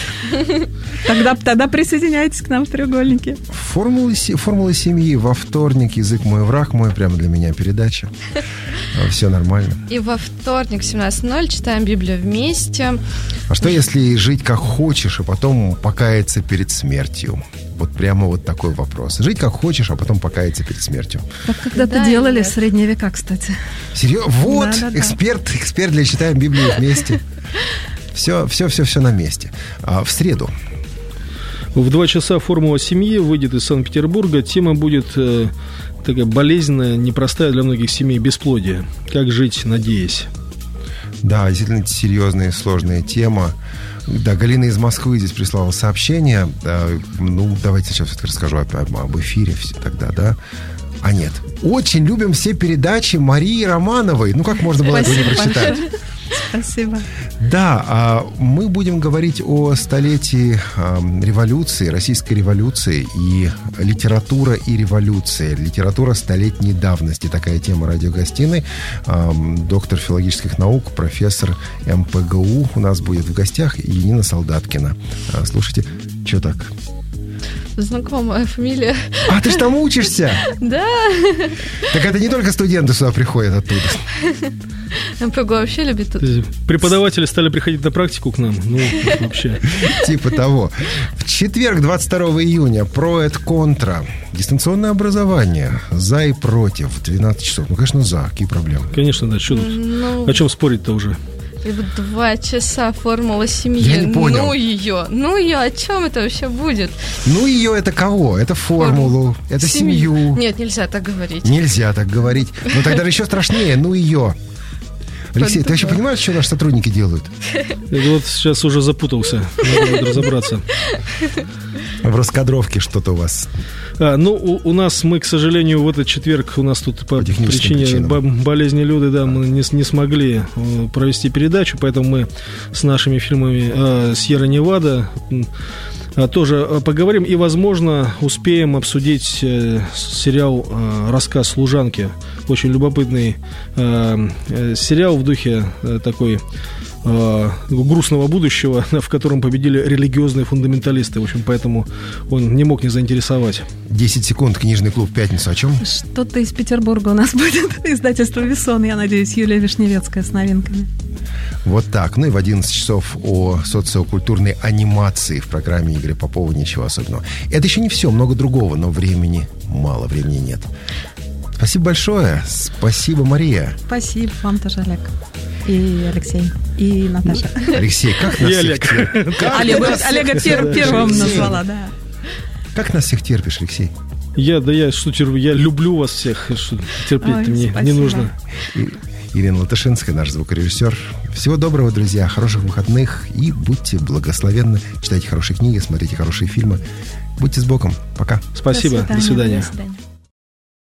Тогда присоединяйтесь к нам в «Треугольнике». Формула семьи во вторник. «Язык мой, враг мой». Прямо для меня передача. Все нормально. И во вторник в 17:00 читаем Библию вместе. А что, если жить как хочешь, а потом покаяться перед смертью? Вот прямо вот такой вопрос. Жить как хочешь, а потом покаяться перед смертью. Так когда-то делали в средние века, кстати. Серьезно? Вот, да. Эксперт для «Читаем Библию вместе». Все на месте. В среду. В 2 часа «Формула семьи» выйдет из Санкт-Петербурга. Тема будет такая болезненная, непростая для многих семей — бесплодие. Как жить, надеясь. Да, действительно серьезная и сложная тема. Да, Галина из Москвы здесь прислала сообщение. Давайте сейчас расскажу об эфире тогда, да? А нет. Очень любим все передачи Марии Романовой. Как можно было это не прочитать? Спасибо. Да, мы будем говорить о столетии революции, российской революции и литература и революция. Литература столетней давности. Такая тема радиогостиной. Доктор филологических наук, профессор МПГУ у нас будет в гостях, и Нина Солдаткина. Слушайте, что так? Знакомая фамилия. А, ты ж там учишься? Да. Так это не только студенты сюда приходят оттуда. МПГУ вообще любит тут. Преподаватели стали приходить на практику к нам. Вообще. Типа того. В четверг, 22 июня, про et контра. Дистанционное образование. За и против. 12 часов. Конечно, за. Какие проблемы? Конечно, да. Что тут? О чем спорить-то уже? И в 2 часа формула семьи. Я не понял. Ну ее, о чем это вообще будет? Ну ее это кого? Это формулу, это семью. Нет, нельзя так говорить. Нельзя так говорить. Но тогда еще страшнее, ну ее. Алексей, ты вообще понимаешь, что наши сотрудники делают? Я вот сейчас уже запутался, надо разобраться. В раскадровке что-то у вас. У нас мы, к сожалению, в этот четверг у нас тут по причине болезни Люды, да, мы не смогли провести передачу, поэтому мы с нашими фильмами «Сьерра-Невада» тоже поговорим и, возможно, успеем обсудить сериал «Рассказ служанки». Очень любопытный сериал в духе такой грустного будущего, в котором победили религиозные фундаменталисты. В общем, поэтому он не мог не заинтересовать. 10 секунд. Книжный клуб в пятницу. О чем? Что-то из Петербурга у нас будет. Издательство «Весон», я надеюсь, Юлия Вишневецкая с новинками. Вот так. Ну и в 11 часов о социокультурной анимации в программе Игоря Попова. Ничего особенного. Это еще не все, много другого, но мало времени нет. Спасибо большое. Спасибо, Мария. Спасибо вам тоже, Олег. И Алексей, и Наташа. Алексей, как нас всех терпишь? Олега первым назвала, да. Как нас всех терпишь, Алексей? Я люблю вас всех. Терпеть мне не нужно. Ирина Латышинская, наш звукорежиссер. Всего доброго, друзья, хороших выходных и будьте благословенны. Читайте хорошие книги, смотрите хорошие фильмы. Будьте с Богом. Пока. Спасибо. До свидания. До свидания.